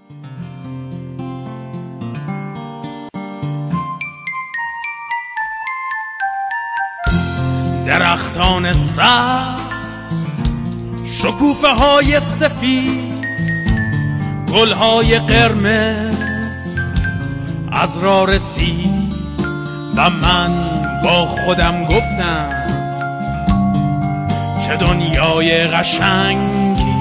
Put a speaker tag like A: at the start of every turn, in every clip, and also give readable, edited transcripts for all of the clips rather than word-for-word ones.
A: درختان سبز، شکوفه های سفید، گل های قرمز از راه رسید و من با خودم گفتم چه دنیای قشنگی.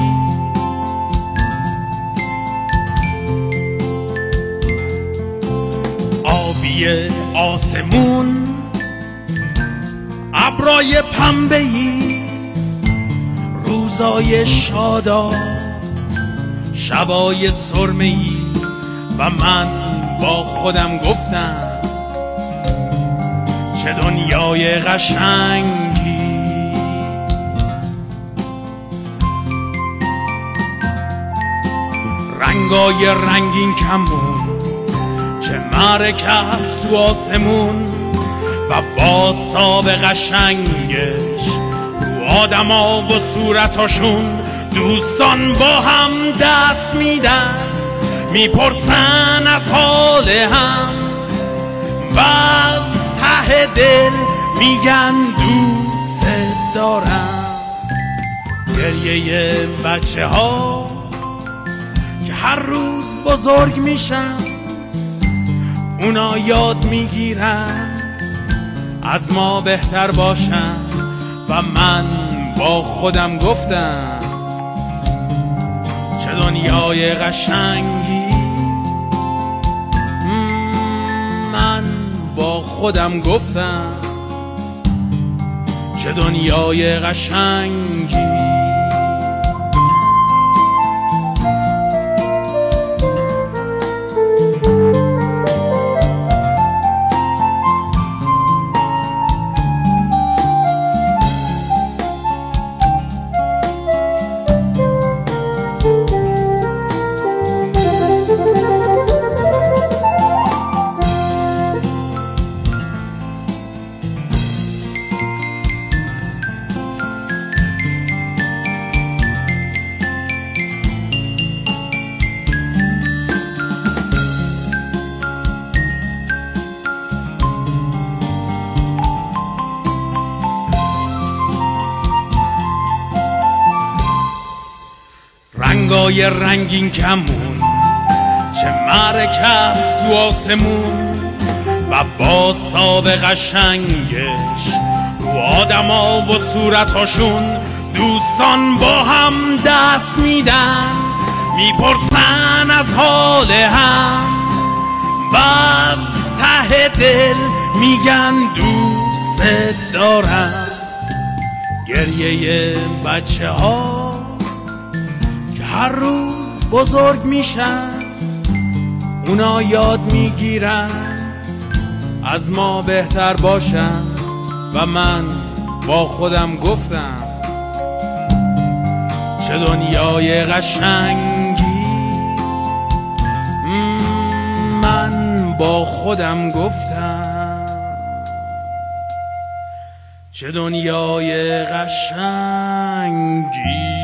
A: آبی آسمون، ابرای پنبه‌ای، روزای شاداب، شبای سرمه‌ای و من با خودم گفتم چه دنیای قشنگی. رنگای رنگین کمون، چه معرکه است تو آسمون و بازتاب قشنگش رو آدما و صورتاشون. دوستان با هم دست میدن، میپرسن از حال هم و از ته دل میگن دوست دارم. گریه بچه ها که هر روز بزرگ میشن، اونا یاد میگیرن از ما بهتر باشن و من با خودم گفتم چه دنیای قشنگی. من با خودم گفتم چه دنیای قشنگی. رنگای رنگین کمون، چه معرکه است تو آسمون و بازتاب قشنگش رو آدما و صورتاشون. دوستان با هم دست میدن، میپرسن از حال هم و از ته دل میگن دوست دارم. گریه بچه ها هر روز بزرگ میشن، اونا یاد میگیرن از ما بهتر باشن و من با خودم گفتم چه دنیای قشنگی. من با خودم گفتم چه دنیای قشنگی.